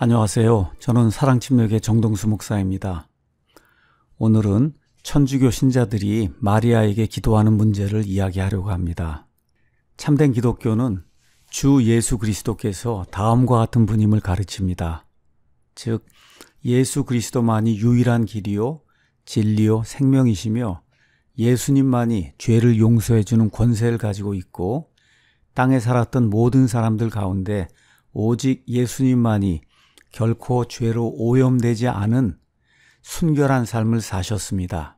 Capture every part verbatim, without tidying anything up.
안녕하세요. 저는 사랑침략의 정동수 목사입니다. 오늘은 천주교 신자들이 마리아에게 기도하는 문제를 이야기하려고 합니다. 참된 기독교는 주 예수 그리스도께서 다음과 같은 분임을 가르칩니다. 즉, 예수 그리스도만이 유일한 길이요, 진리요, 생명이시며 예수님만이 죄를 용서해주는 권세를 가지고 있고 땅에 살았던 모든 사람들 가운데 오직 예수님만이 결코 죄로 오염되지 않은 순결한 삶을 사셨습니다.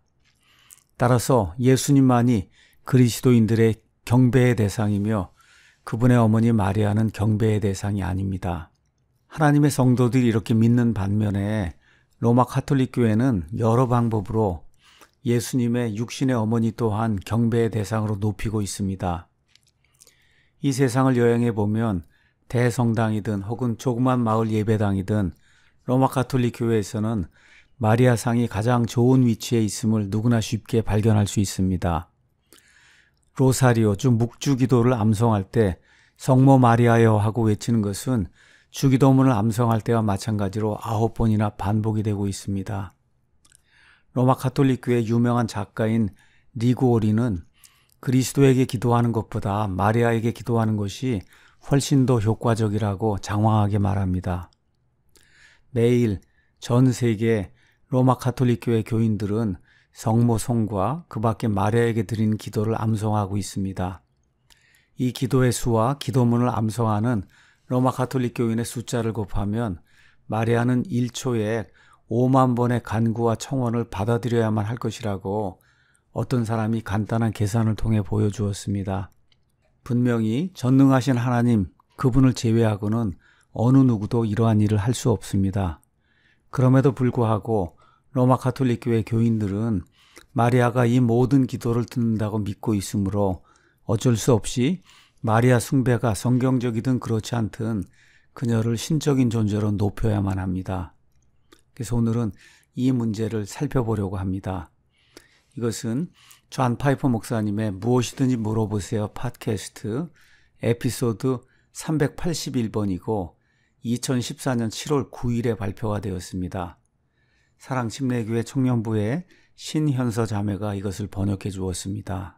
따라서 예수님만이 그리스도인들의 경배의 대상이며 그분의 어머니 마리아는 경배의 대상이 아닙니다. 하나님의 성도들이 이렇게 믿는 반면에 로마 가톨릭 교회는 여러 방법으로 예수님의 육신의 어머니 또한 경배의 대상으로 높이고 있습니다. 이 세상을 여행해 보면 대성당이든 혹은 조그만 마을 예배당이든 로마 가톨릭 교회에서는 마리아 상이 가장 좋은 위치에 있음을 누구나 쉽게 발견할 수 있습니다. 로사리오, 즉 묵주 기도를 암송할 때 성모 마리아여 하고 외치는 것은 주기도문을 암송할 때와 마찬가지로 아홉 번이나 반복이 되고 있습니다. 로마 가톨릭 교회 유명한 작가인 리고오리는 그리스도에게 기도하는 것보다 마리아에게 기도하는 것이 훨씬 더 효과적이라고 장황하게 말합니다. 매일 전 세계 로마 가톨릭 교회 교인들은 성모 송과 그 밖에 마리아에게 드리는 기도를 암송하고 있습니다. 이 기도의 수와 기도문을 암송하는 로마 가톨릭 교인의 숫자를 곱하면 마리아는 일 초에 오만 번의 간구와 청원을 받아들여야만 할 것이라고 어떤 사람이 간단한 계산을 통해 보여주었습니다. 분명히 전능하신 하나님, 그분을 제외하고는 어느 누구도 이러한 일을 할 수 없습니다. 그럼에도 불구하고 로마 가톨릭 교회 교인들은 마리아가 이 모든 기도를 듣는다고 믿고 있으므로 어쩔 수 없이 마리아 숭배가 성경적이든 그렇지 않든 그녀를 신적인 존재로 높여야만 합니다. 그래서 오늘은 이 문제를 살펴보려고 합니다. 이것은 존 파이퍼 목사님의 무엇이든지 물어보세요 팟캐스트 에피소드 삼백팔십일 번이고 이천십사 년 칠월 구일에 발표가 되었습니다. 사랑침례교회 청년부의 신현서 자매가 이것을 번역해 주었습니다.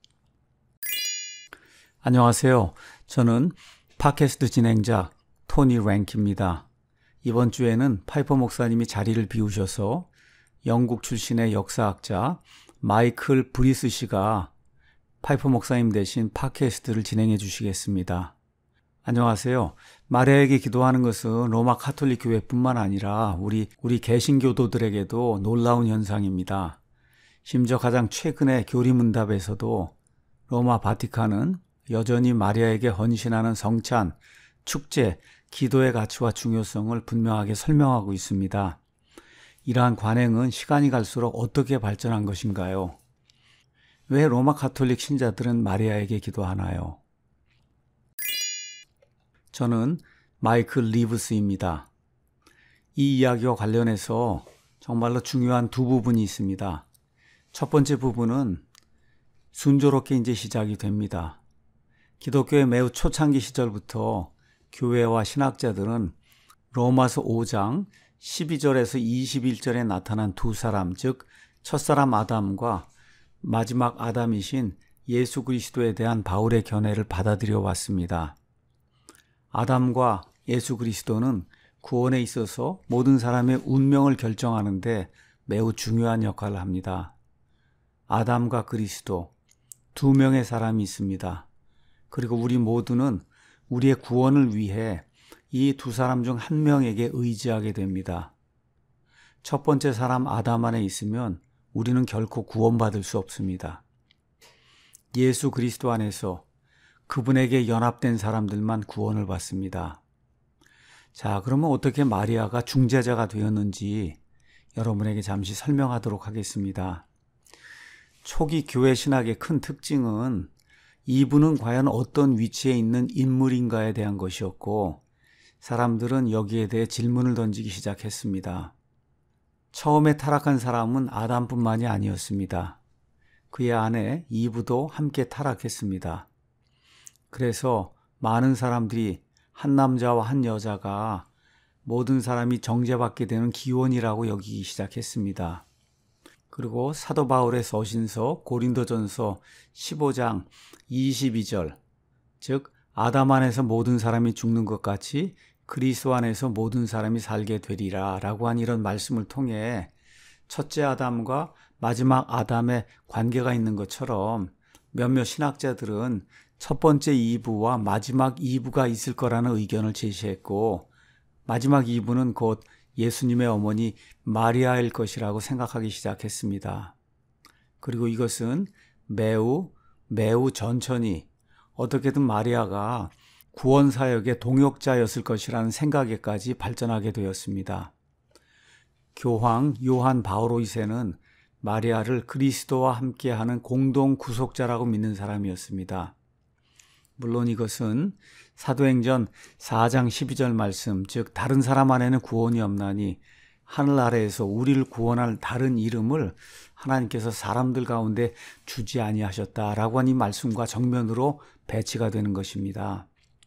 안녕하세요. 저는 팟캐스트 진행자 토니 랭키입니다. 이번 주에는 파이퍼 목사님이 자리를 비우셔서 영국 출신의 역사학자 마이클 브리스 씨가 파이퍼 목사님 대신 팟캐스트를 진행해 주시겠습니다. 안녕하세요. 마리아에게 기도하는 것은 로마 가톨릭 교회뿐만 아니라 우리 우리 개신교도들에게도 놀라운 현상입니다. 심지어 가장 최근의 교리문답에서도 로마 바티칸은 여전히 마리아에게 헌신하는 성찬, 축제, 기도의 가치와 중요성을 분명하게 설명하고 있습니다. 이러한 관행은 시간이 갈수록 어떻게 발전한 것인가요? 왜 로마 가톨릭 신자들은 마리아에게 기도하나요? 저는 마이클 리브스입니다. 이 이야기와 관련해서 정말로 중요한 두 부분이 있습니다. 첫 번째 부분은 순조롭게 이제 시작이 됩니다. 기독교의 매우 초창기 시절부터 교회와 신학자들은 로마서 오 장 십이 절에서 이십일 절에 나타난 두 사람, 즉 첫사람 아담과 마지막 아담이신 예수 그리스도에 대한 바울의 견해를 받아들여 왔습니다. 아담과 예수 그리스도는 구원에 있어서 모든 사람의 운명을 결정하는 데 매우 중요한 역할을 합니다. 아담과 그리스도, 두 명의 사람이 있습니다. 그리고 우리 모두는 우리의 구원을 위해 이 두 사람 중 한 명에게 의지하게 됩니다. 첫 번째 사람 아담 안에 있으면 우리는 결코 구원받을 수 없습니다. 예수 그리스도 안에서 그분에게 연합된 사람들만 구원을 받습니다. 자, 그러면 어떻게 마리아가 중재자가 되었는지 여러분에게 잠시 설명하도록 하겠습니다. 초기 교회 신학의 큰 특징은 이분은 과연 어떤 위치에 있는 인물인가에 대한 것이었고 사람들은 여기에 대해 질문을 던지기 시작했습니다. 처음에 타락한 사람은 아담뿐만이 아니었습니다. 그의 아내 이브도 함께 타락했습니다. 그래서 많은 사람들이 한 남자와 한 여자가 모든 사람이 정죄받게 되는 기원이라고 여기기 시작했습니다. 그리고 사도 바울의 서신서 고린도전서 십오 장 이십이 절, 즉 아담 안에서 모든 사람이 죽는 것 같이 그리스도 안에서 모든 사람이 살게 되리라 라고 한 이런 말씀을 통해 첫째 아담과 마지막 아담의 관계가 있는 것처럼 몇몇 신학자들은 첫 번째 이브와 마지막 이브가 있을 거라는 의견을 제시했고, 마지막 이브는 곧 예수님의 어머니 마리아일 것이라고 생각하기 시작했습니다. 그리고 이것은 매우 매우 천천히 어떻게든 마리아가 구원사역의 동역자였을 것이라는 생각에까지 발전하게 되었습니다. 교황 요한 바오로 이 세는 마리아를 그리스도와 함께하는 공동 구속자라고 믿는 사람이었습니다. 물론 이것은 사도행전 사 장 십이 절 말씀, 즉 다른 사람 안에는 구원이 없나니 하늘 아래에서 우리를 구원할 다른 이름을 하나님께서 사람들 가운데 주지 아니하셨다라고 한 이 말씀과 정면으로 배치가 되는 것입니다.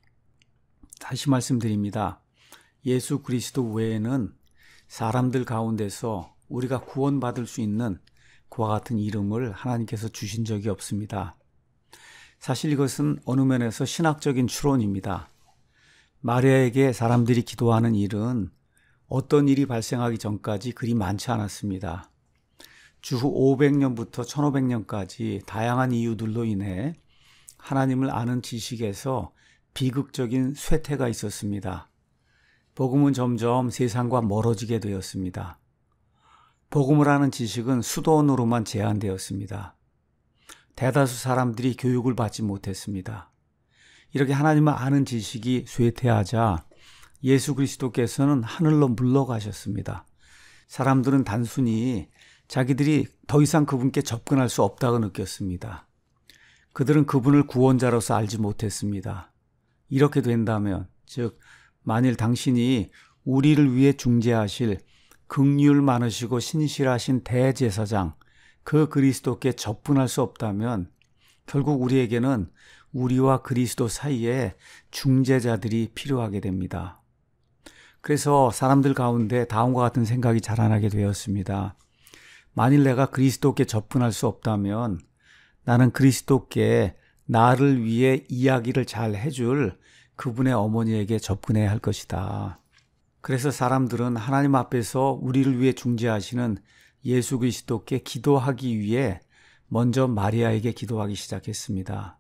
다시 말씀드립니다. 예수 그리스도 외에는 사람들 가운데서 우리가 구원받을 수 있는 그와 같은 이름을 하나님께서 주신 적이 없습니다. 사실 이것은 어느 면에서 신학적인 추론입니다. 마리아에게 사람들이 기도하는 일은 어떤 일이 발생하기 전까지 그리 많지 않았습니다. 주후 오백 년부터 천오백 년까지 다양한 이유들로 인해 하나님을 아는 지식에서 비극적인 쇠퇴가 있었습니다. 복음은 점점 세상과 멀어지게 되었습니다. 복음을 아는 지식은 수도원으로만 제한되었습니다. 대다수 사람들이 교육을 받지 못했습니다. 이렇게 하나님을 아는 지식이 쇠퇴하자 예수 그리스도께서는 하늘로 물러가셨습니다. 사람들은 단순히 자기들이 더 이상 그분께 접근할 수 없다고 느꼈습니다. 그들은 그분을 구원자로서 알지 못했습니다. 이렇게 된다면, 즉 만일 당신이 우리를 위해 중재하실 긍휼 많으시고 신실하신 대제사장 그 그리스도께 접근할 수 없다면 결국 우리에게는 우리와 그리스도 사이에 중재자들이 필요하게 됩니다. 그래서 사람들 가운데 다음과 같은 생각이 자라나게 되었습니다. 만일 내가 그리스도께 접근할 수 없다면 나는 그리스도께 나를 위해 이야기를 잘 해줄 그분의 어머니에게 접근해야 할 것이다. 그래서 사람들은 하나님 앞에서 우리를 위해 중재하시는 예수 그리스도께 기도하기 위해 먼저 마리아에게 기도하기 시작했습니다.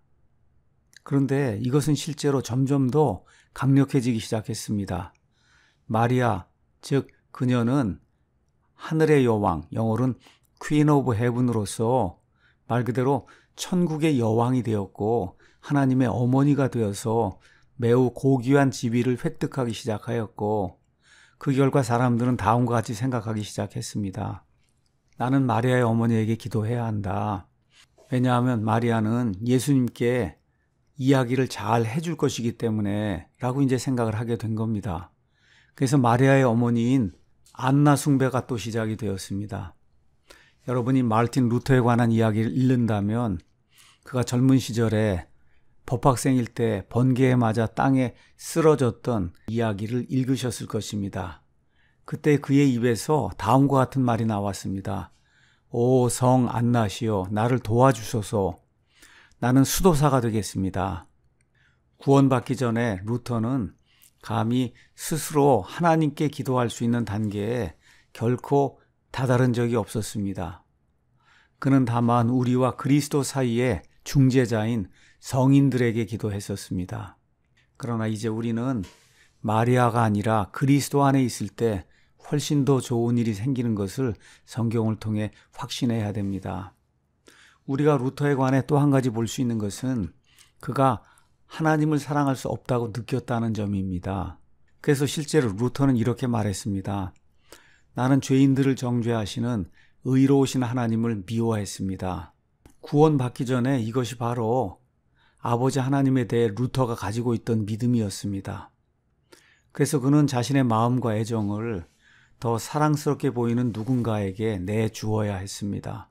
그런데 이것은 실제로 점점 더 강력해지기 시작했습니다. 마리아, 즉 그녀는 하늘의 여왕, 영어로는 Queen of Heaven으로서 말 그대로 천국의 여왕이 되었고 하나님의 어머니가 되어서 매우 고귀한 지위를 획득하기 시작하였고, 그 결과 사람들은 다음과 같이 생각하기 시작했습니다. 나는 마리아의 어머니에게 기도해야 한다. 왜냐하면 마리아는 예수님께 이야기를 잘 해줄 것이기 때문에 라고 이제 생각을 하게 된 겁니다. 그래서 마리아의 어머니인 안나 숭배가 또 시작이 되었습니다. 여러분이 마르틴 루터에 관한 이야기를 읽는다면 그가 젊은 시절에 법학생일 때 번개에 맞아 땅에 쓰러졌던 이야기를 읽으셨을 것입니다. 그때 그의 입에서 다음과 같은 말이 나왔습니다. 오 성 안나시여, 나를 도와주소서. 나는 수도사가 되겠습니다. 구원받기 전에 루터는 감히 스스로 하나님께 기도할 수 있는 단계에 결코 다다른 적이 없었습니다. 그는 다만 우리와 그리스도 사이에 중재자인 성인들에게 기도했었습니다. 그러나 이제 우리는 마리아가 아니라 그리스도 안에 있을 때 훨씬 더 좋은 일이 생기는 것을 성경을 통해 확신해야 됩니다. 우리가 루터에 관해 또 한 가지 볼 수 있는 것은 그가 하나님을 사랑할 수 없다고 느꼈다는 점입니다. 그래서 실제로 루터는 이렇게 말했습니다. 나는 죄인들을 정죄하시는 의로우신 하나님을 미워했습니다. 구원받기 전에 이것이 바로 아버지 하나님에 대해 루터가 가지고 있던 믿음이었습니다. 그래서 그는 자신의 마음과 애정을 더 사랑스럽게 보이는 누군가에게 내주어야 했습니다.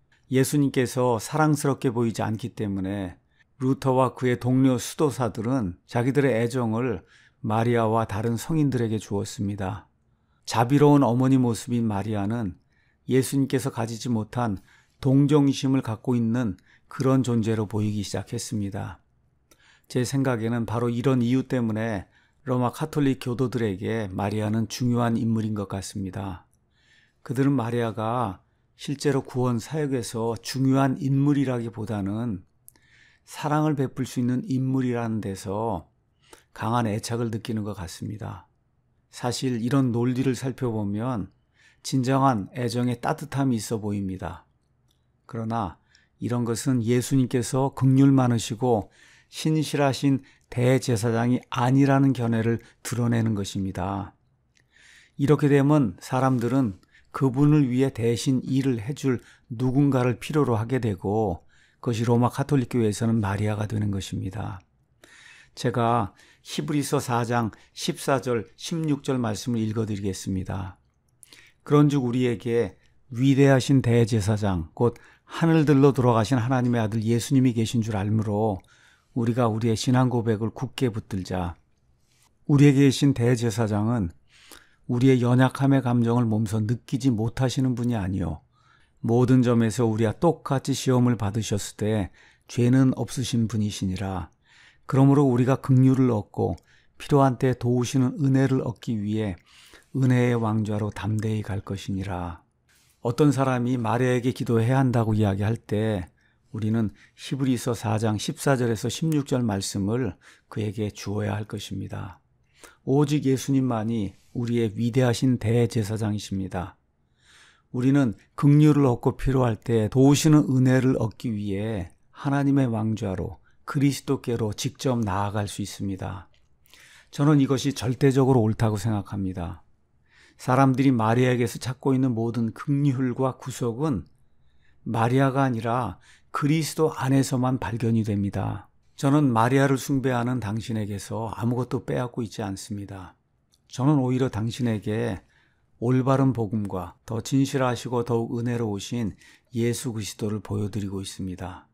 예수님께서 사랑스럽게 보이지 않기 때문에 루터와 그의 동료 수도사들은 자기들의 애정을 마리아와 다른 성인들에게 주었습니다. 자비로운 어머니 모습인 마리아는 예수님께서 가지지 못한 동정심을 갖고 있는 그런 존재로 보이기 시작했습니다. 제 생각에는 바로 이런 이유 때문에 로마 카톨릭 교도들에게 마리아는 중요한 인물인 것 같습니다. 그들은 마리아가 실제로 구원 사역에서 중요한 인물이라기보다는 사랑을 베풀 수 있는 인물이라는 데서 강한 애착을 느끼는 것 같습니다. 사실 이런 논리를 살펴보면 진정한 애정의 따뜻함이 있어 보입니다. 그러나 이런 것은 예수님께서 긍휼 많으시고 신실하신 대제사장이 아니라는 견해를 드러내는 것입니다. 이렇게 되면 사람들은 그분을 위해 대신 일을 해줄 누군가를 필요로 하게 되고 그것이 로마 카톨릭 교회에서는 마리아가 되는 것입니다. 제가 히브리서 사 장 십사 절 십육 절 말씀을 읽어드리겠습니다. 그런즉 우리에게 위대하신 대제사장 곧 하늘들로 돌아가신 하나님의 아들 예수님이 계신 줄 알므로 우리가 우리의 신앙 고백을 굳게 붙들자. 우리에게 계신 대제사장은 우리의 연약함의 감정을 몸소 느끼지 못하시는 분이 아니요 모든 점에서 우리와 똑같이 시험을 받으셨을 때 죄는 없으신 분이시니라. 그러므로 우리가 긍휼을 얻고 필요한 때 도우시는 은혜를 얻기 위해 은혜의 왕좌로 담대히 갈 것이니라. 어떤 사람이 마리아에게 기도해야 한다고 이야기할 때 우리는 히브리서 사 장 십사 절에서 십육 절 말씀을 그에게 주어야 할 것입니다. 오직 예수님만이 우리의 위대하신 대제사장이십니다. 우리는 긍휼을 얻고 필요할 때 도우시는 은혜를 얻기 위해 하나님의 왕좌로 그리스도께로 직접 나아갈 수 있습니다. 저는 이것이 절대적으로 옳다고 생각합니다. 사람들이 마리아에게서 찾고 있는 모든 긍휼과 구속은 마리아가 아니라 그리스도 안에서만 발견이 됩니다. 저는 마리아를 숭배하는 당신에게서 아무것도 빼앗고 있지 않습니다. 저는 오히려 당신에게 올바른 복음과 더 진실하시고 더욱 은혜로우신 예수 그리스도를 보여드리고 있습니다.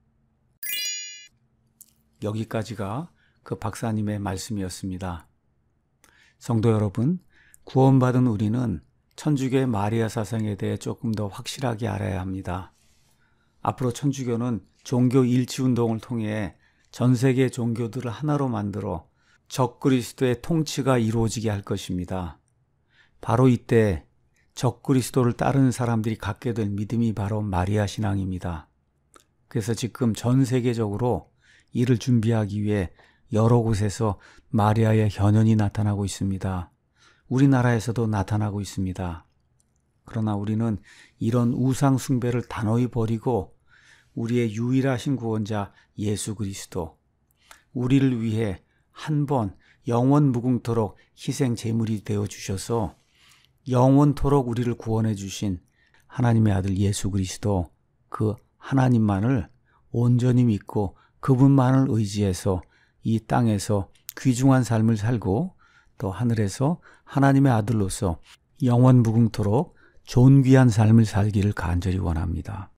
여기까지가 그 박사님의 말씀이었습니다. 성도 여러분, 구원받은 우리는 천주교의 마리아 사상에 대해 조금 더 확실하게 알아야 합니다. 앞으로 천주교는 종교 일치운동을 통해 전 세계 종교들을 하나로 만들어 적그리스도의 통치가 이루어지게 할 것입니다. 바로 이때 적그리스도를 따르는 사람들이 갖게 될 믿음이 바로 마리아 신앙입니다. 그래서 지금 전 세계적으로 이를 준비하기 위해 여러 곳에서 마리아의 현현이 나타나고 있습니다. 우리나라에서도 나타나고 있습니다. 그러나 우리는 이런 우상 숭배를 단호히 버리고 우리의 유일하신 구원자 예수 그리스도, 우리를 위해 한 번 영원 무궁토록 희생 제물이 되어 주셔서 영원토록 우리를 구원해 주신 하나님의 아들 예수 그리스도, 그 하나님만을 온전히 믿고 그분만을 의지해서 이 땅에서 귀중한 삶을 살고 또 하늘에서 하나님의 아들로서 영원 무궁토록 존귀한 삶을 살기를 간절히 원합니다.